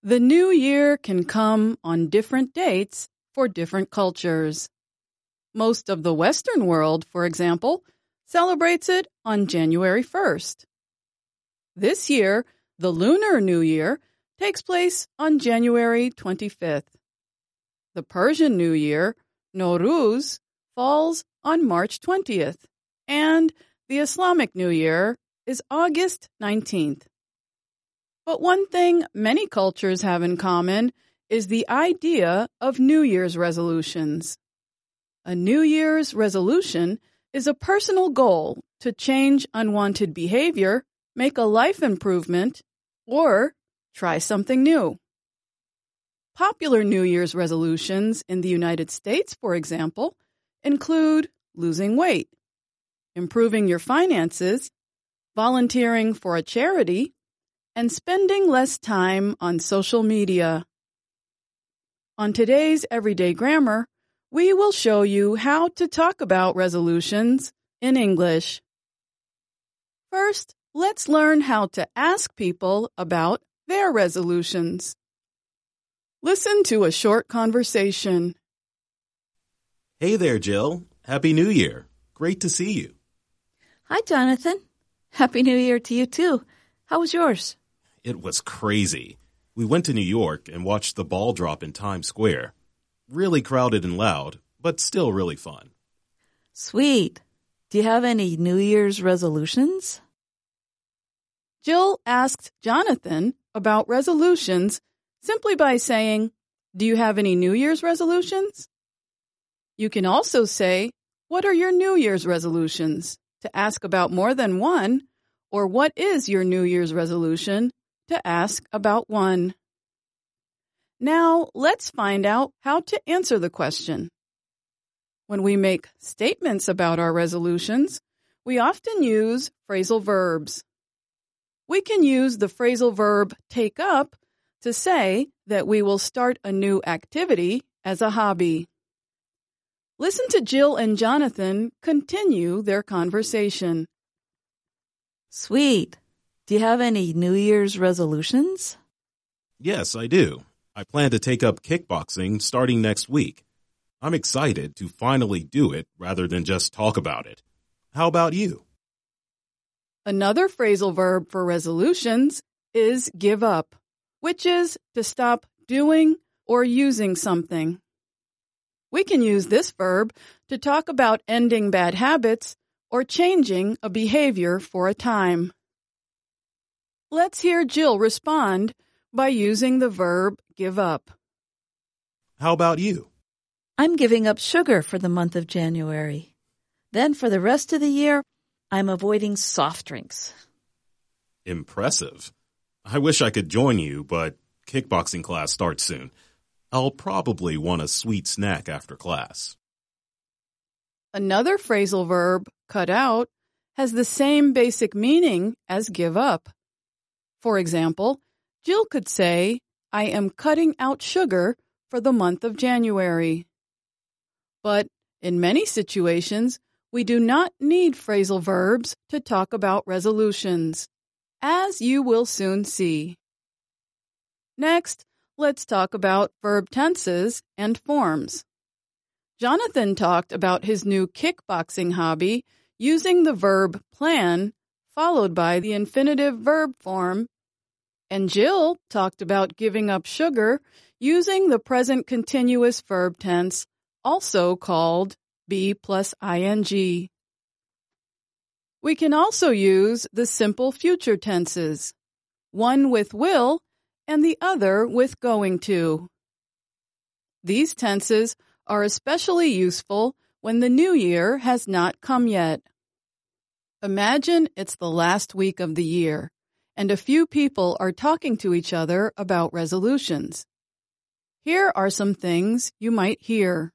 The new year can come on different dates for different cultures. Most of the Western world, for example, celebrates it on January 1st. This year, the Lunar New Year takes place on January 25th. The Persian New Year, Nowruz, falls on March 20th, and the Islamic New Year is August 19th. But one thing many cultures have in common is the idea of New Year's resolutions. A New Year's resolution is a personal goal to change unwanted behavior, make a life improvement, or try something new. Popular New Year's resolutions in the United States, for example, include losing weight, improving your finances, volunteering for a charity, and spending less time on social media. On today's Everyday Grammar, we will show you how to talk about resolutions in English. First, let's learn how to ask people about their resolutions. Listen to a short conversation. Hey there, Jill. Happy New Year. Great to see you. Hi, Jonathan. Happy New Year to you, too. How was yours? It was crazy. We went to New York and watched the ball drop in Times Square. Really crowded and loud, but still really fun. Sweet. Do you have any New Year's resolutions? Jill asked Jonathan about resolutions simply by saying, "Do you have any New Year's resolutions?" You can also say, "What are your New Year's resolutions?" to ask about more than one, or "What is your New Year's resolution?" to ask about one. Now, let's find out how to answer the question. When we make statements about our resolutions, we often use phrasal verbs. We can use the phrasal verb take up to say that we will start a new activity as a hobby. Listen to Jill and Jonathan continue their conversation. Sweet. Do you have any New Year's resolutions? Yes, I do. I plan to take up kickboxing starting next week. I'm excited to finally do it rather than just talk about it. How about you? Another phrasal verb for resolutions is give up, which is to stop doing or using something. We can use this verb to talk about ending bad habits or changing a behavior for a time. Let's hear Jill respond by using the verb give up. How about you? I'm giving up sugar for the month of January. Then for the rest of the year, I'm avoiding soft drinks. Impressive. I wish I could join you, but kickboxing class starts soon. I'll probably want a sweet snack after class. Another phrasal verb, cut out, has the same basic meaning as give up. For example, Jill could say, "I am cutting out sugar for the month of January." But in many situations, we do not need phrasal verbs to talk about resolutions, as you will soon see. Next, let's talk about verb tenses and forms. Jonathan talked about his new kickboxing hobby using the verb plan, followed by the infinitive verb form, and Jill talked about giving up sugar using the present continuous verb tense, also called be plus ing. We can also use the simple future tenses, one with will and the other with going to. These tenses are especially useful when the new year has not come yet. Imagine it's the last week of the year, and a few people are talking to each other about resolutions. Here are some things you might hear.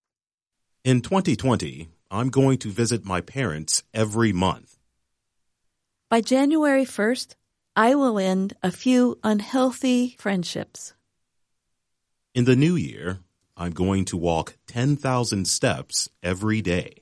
In 2020, I'm going to visit my parents every month. By January 1st, I will end a few unhealthy friendships. In the new year, I'm going to walk 10,000 steps every day.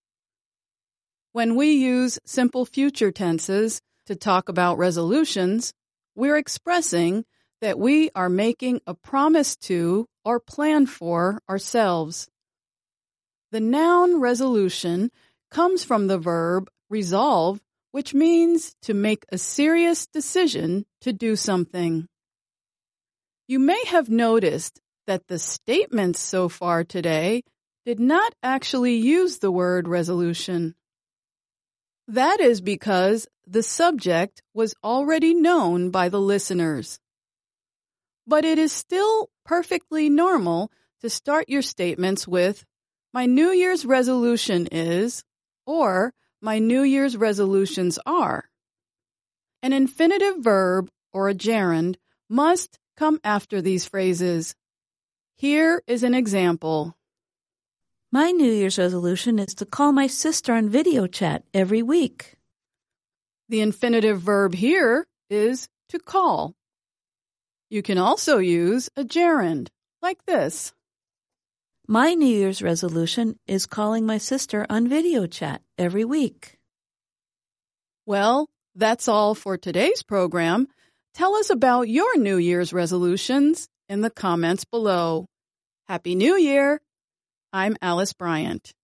When we use simple future tenses to talk about resolutions, we're expressing that we are making a promise to or plan for ourselves. The noun resolution comes from the verb resolve, which means to make a serious decision to do something. You may have noticed that the statements so far today did not actually use the word resolution. That is because the subject was already known by the listeners. But it is still perfectly normal to start your statements with, "My New Year's resolution is," or "My New Year's resolutions are." An infinitive verb or a gerund must come after these phrases. Here is an example. My New Year's resolution is to call my sister on video chat every week. The infinitive verb here is to call. You can also use a gerund, like this. My New Year's resolution is calling my sister on video chat every week. Well, that's all for today's program. Tell us about your New Year's resolutions in the comments below. Happy New Year! I'm Alice Bryant.